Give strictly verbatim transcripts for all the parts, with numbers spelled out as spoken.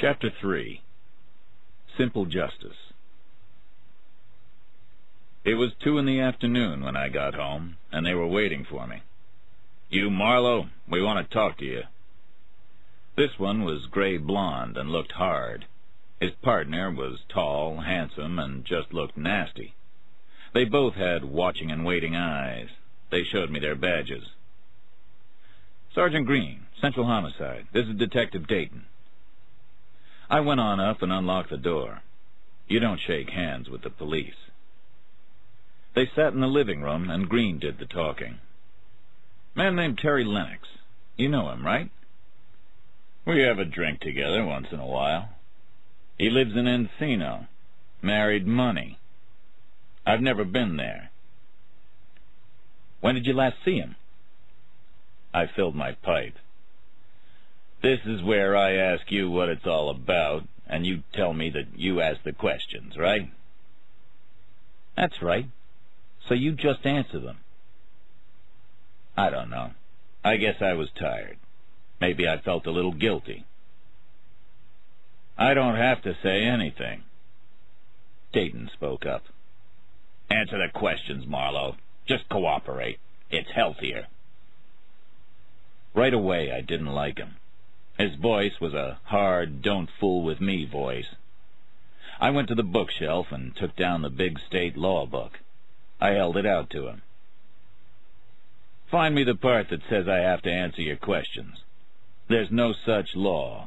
Chapter three. Simple Justice. It was two in the afternoon when I got home, and they were waiting for me. "You, Marlowe, we want to talk to you." This one was gray-blonde and looked hard. His partner was tall, handsome, and just looked nasty. They both had watching and waiting eyes. They showed me their badges. "Sergeant Green, Central Homicide. This is Detective Dayton." I went on up and unlocked the door. You don't shake hands with the police. They sat in the living room, and Green did the talking. "Man named Terry Lennox. You know him, right?" "We have a drink together once in a while. He lives in Encino. Married money. I've never been there." "When did you last see him?" I filled my pipe. "This is where I ask you what it's all about, and you tell me that you ask the questions, right?" "That's right. So you just answer them." "I don't know. I guess I was tired. Maybe I felt a little guilty." "I don't have to say anything." Dayton spoke up. "Answer the questions, Marlowe. Just cooperate. It's healthier." Right away, I didn't like him. His voice was a hard, don't-fool-with-me voice. I went to the bookshelf and took down the big state law book. I held it out to him. "Find me the part that says I have to answer your questions. There's no such law."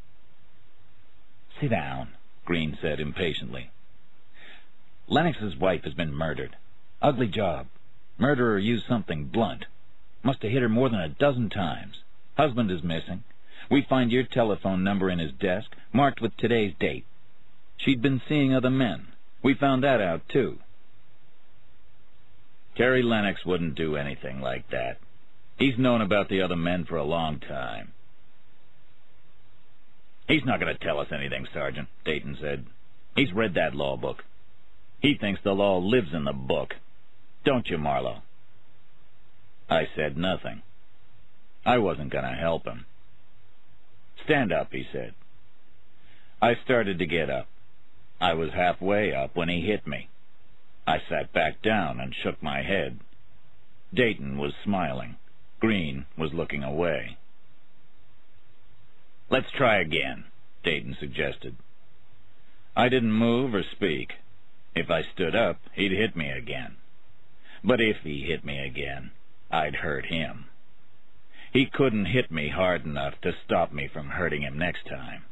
"Sit down," Green said impatiently. "Lennox's wife has been murdered. Ugly job. Murderer used something blunt. Must have hit her more than a dozen times. Husband is missing. We find your telephone number in his desk, marked with today's date. She'd been seeing other men. We found that out, too." "Terry Lennox wouldn't do anything like that. He's known about the other men for a long time." "He's not going to tell us anything, Sergeant," Dayton said. "He's read that law book. He thinks the law lives in the book. Don't you, Marlowe?" I said nothing. I wasn't going to help him. "Stand up," he said. I started to get up. I was halfway up when he hit me. I sat back down and shook my head. Dayton was smiling. Green was looking away. "Let's try again," Dayton suggested. I didn't move or speak. If I stood up, he'd hit me again. But if he hit me again, I'd hurt him. He couldn't hit me hard enough to stop me from hurting him next time.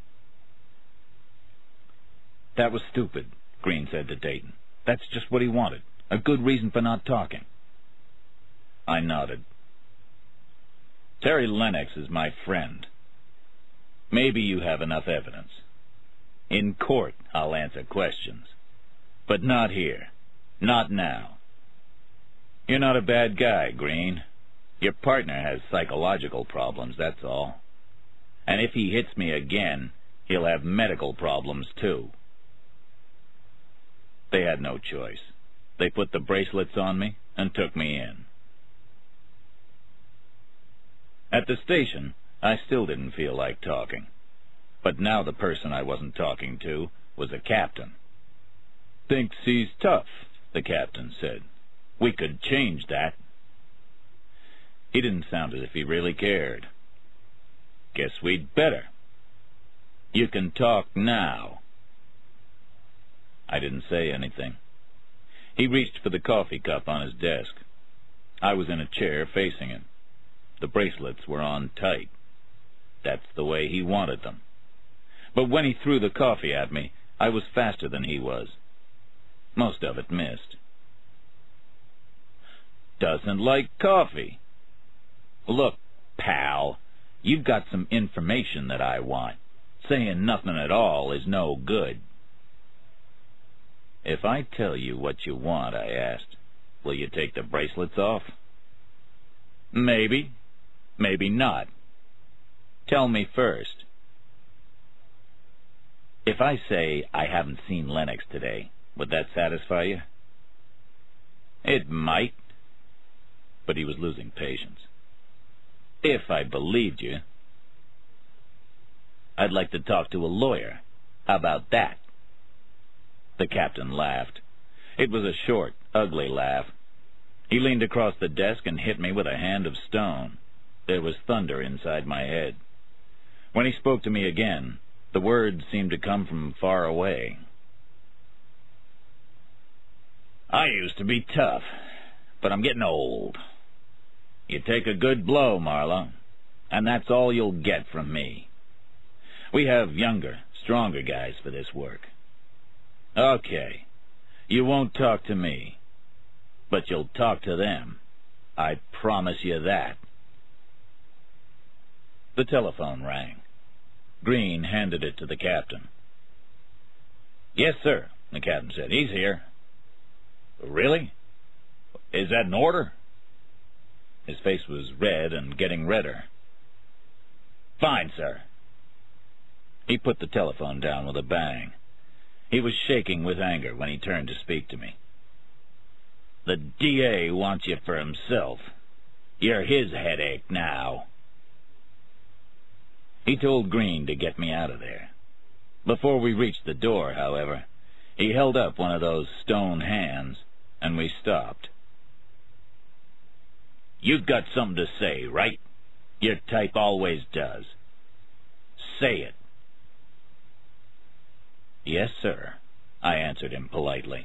"That was stupid," Green said to Dayton. "That's just what he wanted. A good reason for not talking." I nodded. "Terry Lennox is my friend. Maybe you have enough evidence. In court, I'll answer questions. But not here. Not now. You're not a bad guy, Green. Your partner has psychological problems, that's all. And if he hits me again, he'll have medical problems, too." They had no choice. They put the bracelets on me and took me in. At the station, I still didn't feel like talking. But now the person I wasn't talking to was a captain. "Thinks he's tough," the captain said. "We could change that." He didn't sound as if he really cared. "Guess we'd better. You can talk now." I didn't say anything. He reached for the coffee cup on his desk. I was in a chair facing him. The bracelets were on tight. That's the way he wanted them. But when he threw the coffee at me, I was faster than he was. Most of it missed. "Doesn't like coffee. Look, pal, you've got some information that I want. Saying nothing at all is no good." "If I tell you what you want," I asked, "will you take the bracelets off?" "Maybe. Maybe not. Tell me first." "If I say I haven't seen Lennox today, would that satisfy you?" "It might." But he was losing patience. "If I believed you." I'd like to talk to a lawyer. How about that?" The captain laughed. It was a short, ugly laugh. He leaned across the desk and hit me with a hand of stone. There was thunder inside my head. When he spoke to me again, the words seemed to come from far away. "I used to be tough, but I'm getting old. You take a good blow, Marlowe, and that's all you'll get from me. We have younger, stronger guys for this work. Okay, you won't talk to me, but you'll talk to them. I promise you that." The telephone rang. Green handed it to the captain. "Yes, sir," the captain said. "He's here." "Really? Is that an order?" His face was red and getting redder. "Fine, sir." He put the telephone down with a bang. He was shaking with anger when he turned to speak to me. "The D A wants you for himself. You're his headache now." He told Green to get me out of there. Before we reached the door, however, he held up one of those stone hands, and we stopped. "You've got something to say, right? Your type always does. Say it." "Yes, sir," I answered him politely.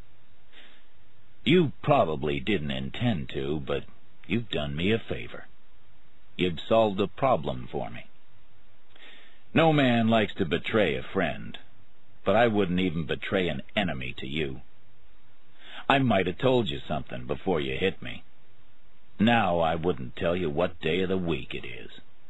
"You probably didn't intend to, but you've done me a favor. You've solved a problem for me. No man likes to betray a friend, but I wouldn't even betray an enemy to you. I might have told you something before you hit me. Now I wouldn't tell you what day of the week it is."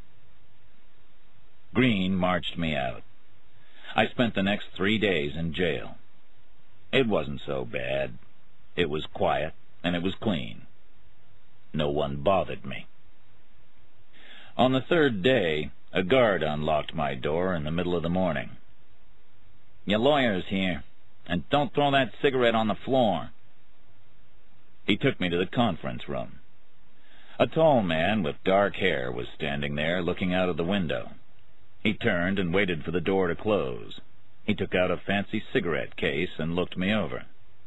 Green marched me out. I spent the next three days in jail. It wasn't so bad. It was quiet, and it was clean. No one bothered me. On the third day, a guard unlocked my door in the middle of the morning. "Your lawyer's here, and don't throw that cigarette on the floor." He took me to the conference room. A tall man with dark hair was standing there looking out of the window. He turned and waited for the door to close. He took out a fancy cigarette case and looked me over.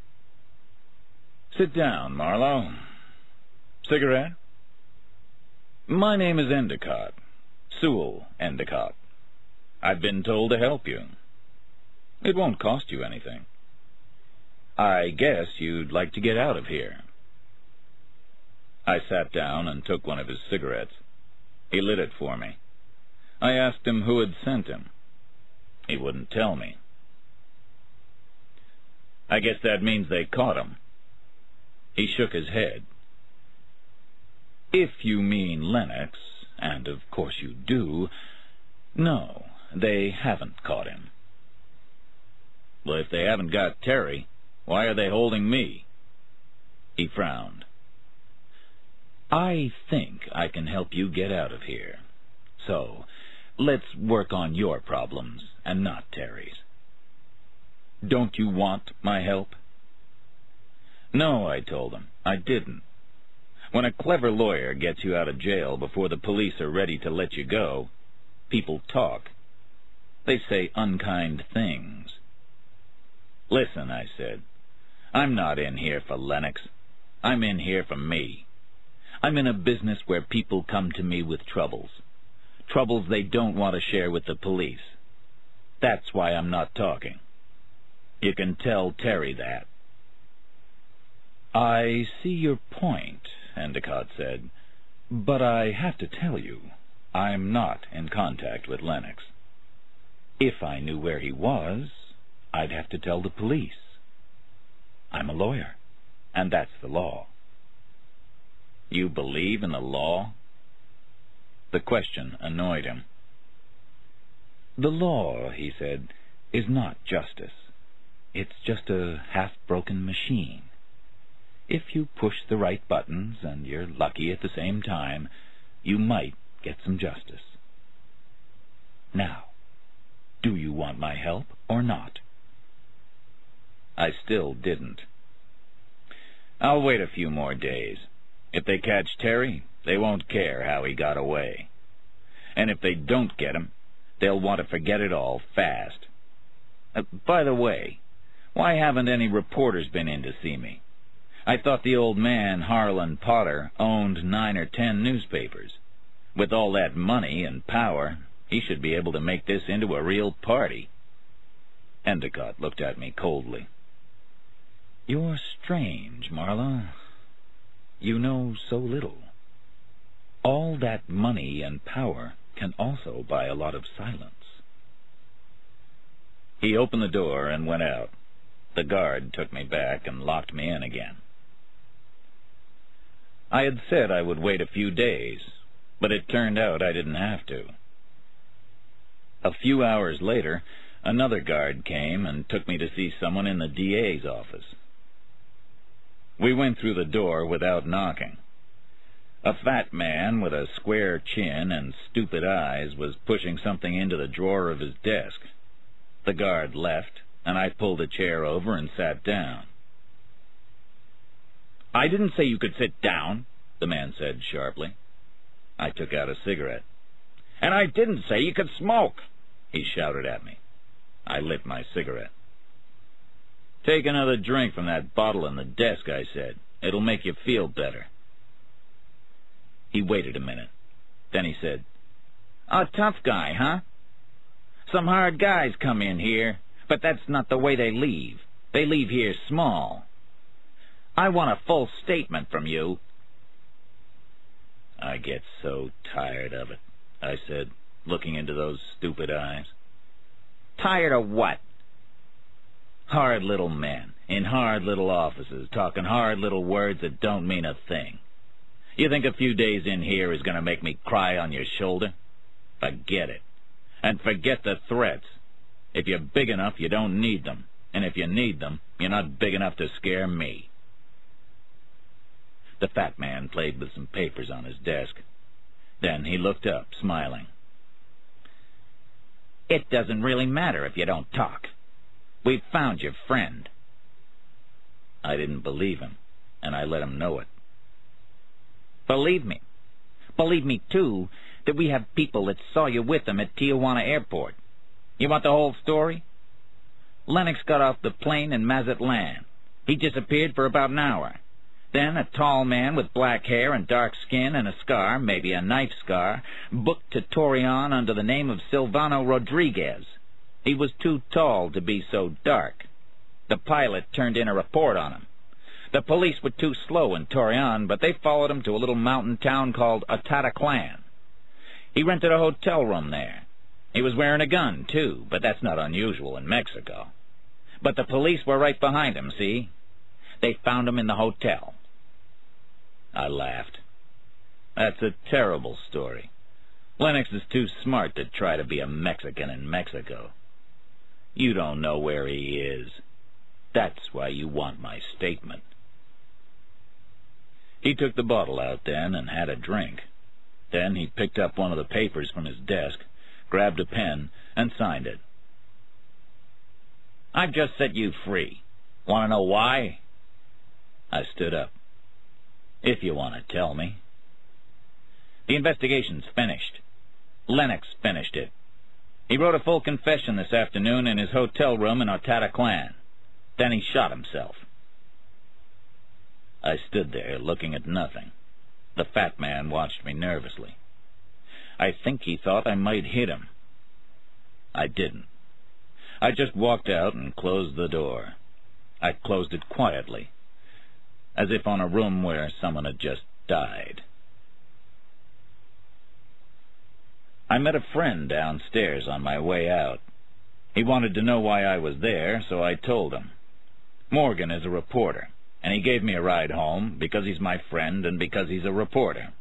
"Sit down, Marlowe. Cigarette?" "My name is Endicott. Sewell Endicott. I've been told to help you. It won't cost you anything. I guess you'd like to get out of here." I sat down and took one of his cigarettes. He lit it for me. I asked him who had sent him. He wouldn't tell me. "I guess that means they caught him." He shook his head. "If you mean Lennox, and of course you do, no, they haven't caught him." "Well, if they haven't got Terry, why are they holding me?" He frowned. "I think I can help you get out of here. So, let's work on your problems and not Terry's. Don't you want my help?" "No," I told him. I didn't. When a clever lawyer gets you out of jail before the police are ready to let you go, people talk. They say unkind things. "Listen," I said, "I'm not in here for Lennox. I'm in here for me. I'm in a business where people come to me with troubles. Troubles they don't want to share with the police. That's why I'm not talking. You can tell Terry that." "I see your point," Endicott said, "but I have to tell you, I'm not in contact with Lennox. If I knew where he was, I'd have to tell the police. I'm a lawyer, and that's the law." "You believe in the law?" The question annoyed him. "The law," he said, "is not justice. It's just a half-broken machine. If you push the right buttons and you're lucky at the same time, you might get some justice. Now, do you want my help or not?" I still didn't. "I'll wait a few more days. If they catch Terry, they won't care how he got away. And if they don't get him, They'll want to forget it all fast. Uh, by the way, why haven't any reporters been in to see me? I thought the old man, Harlan Potter, owned nine or ten newspapers. With all that money and power, he should be able to make this into a real party. Endicott looked at me coldly. You're strange, Marlowe. You know so little. All that money and power can also buy a lot of silence. He opened the door and went out. The guard took me back and locked me in again. I had said I would wait a few days, but it turned out I didn't have to. A few hours later, another guard came and took me to see someone in the D A's office. We went through the door without knocking. A fat man with a square chin and stupid eyes was pushing something into the drawer of his desk. The guard left, and I pulled a chair over and sat down. I didn't say you could sit down, the man said sharply. I took out a cigarette. And I didn't say you could smoke, he shouted at me. I lit my cigarette. Take another drink from that bottle on the desk, I said. It'll make you feel better. He waited a minute. Then he said, A tough guy, huh? Some hard guys come in here, but that's not the way they leave. They leave here small. I want a full statement from you. I get so tired of it, I said, looking into those stupid eyes. Tired of what? Hard little men, in hard little offices, talking hard little words that don't mean a thing. You think a few days in here is going to make me cry on your shoulder? Forget it. And forget the threats. If you're big enough, you don't need them. And if you need them, you're not big enough to scare me. The fat man played with some papers on his desk. Then he looked up, smiling. It doesn't really matter if you don't talk. We've found your friend. I didn't believe him, and I let him know it. Believe me. Believe me, too, that we have people that saw you with him at Tijuana Airport. You want the whole story? Lennox got off the plane in Mazatlan. He disappeared for about an hour. Then a tall man with black hair and dark skin and a scar, maybe a knife scar, booked to Torreon under the name of Silvano Rodriguez. He was too tall to be so dark. The pilot turned in a report on him. The police were too slow in Torreon, but they followed him to a little mountain town called Atitlan. He rented a hotel room there. He was wearing a gun, too, but that's not unusual in Mexico. But the police were right behind him, see? They found him in the hotel. I laughed. That's a terrible story. Lennox is too smart to try to be a Mexican in Mexico. You don't know where he is. That's why you want my statement. He took the bottle out then and had a drink. Then he picked up one of the papers from his desk, grabbed a pen, and signed it. I've just set you free. Want to know why? I stood up. If you want to tell me. The investigation's finished. Lennox finished it. He wrote a full confession this afternoon in his hotel room in Atitlan. Then he shot himself. I stood there looking at nothing. The fat man watched me nervously. I think he thought I might hit him. I didn't. I just walked out and closed the door. I closed it quietly, as if on a room where someone had just died. I met a friend downstairs on my way out. He wanted to know why I was there, so I told him. Morgan is a reporter, and he gave me a ride home because he's my friend and because he's a reporter.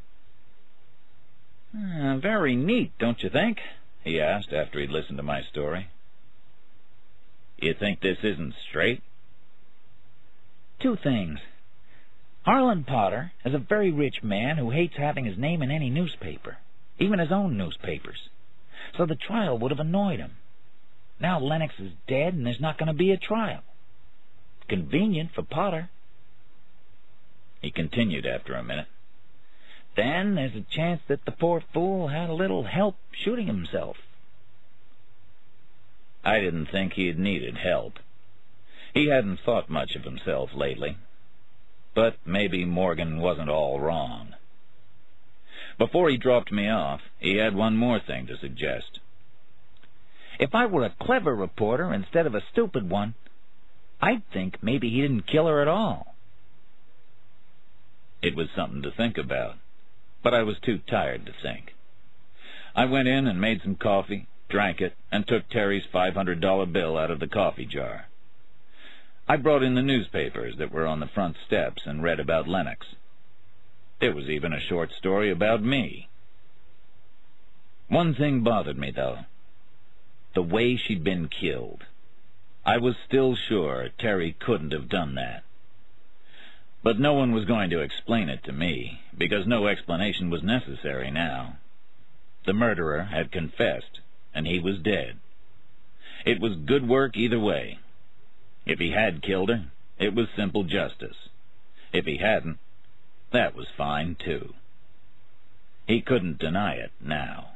Uh, very neat, don't you think? He asked after he'd listened to my story. You think this isn't straight? Two things. Harlan Potter is a very rich man who hates having his name in any newspaper, even his own newspapers. So the trial would have annoyed him. Now Lennox is dead and there's not going to be a trial. Convenient for Potter. He continued after a minute. Then there's a chance that the poor fool had a little help shooting himself. I didn't think he had needed help. He hadn't thought much of himself lately. But maybe Morgan wasn't all wrong. Before he dropped me off, he had one more thing to suggest. If I were a clever reporter instead of a stupid one, I'd think maybe he didn't kill her at all. It was something to think about, but I was too tired to think. I went in and made some coffee, drank it, and took Terry's five hundred dollar bill out of the coffee jar. I brought in the newspapers that were on the front steps and read about Lennox. There was even a short story about me. One thing bothered me, though. The way she'd been killed. I was still sure Terry couldn't have done that. But no one was going to explain it to me, because no explanation was necessary now. The murderer had confessed, and he was dead. It was good work either way. If he had killed her, it was simple justice. If he hadn't, that was fine, too. He couldn't deny it now.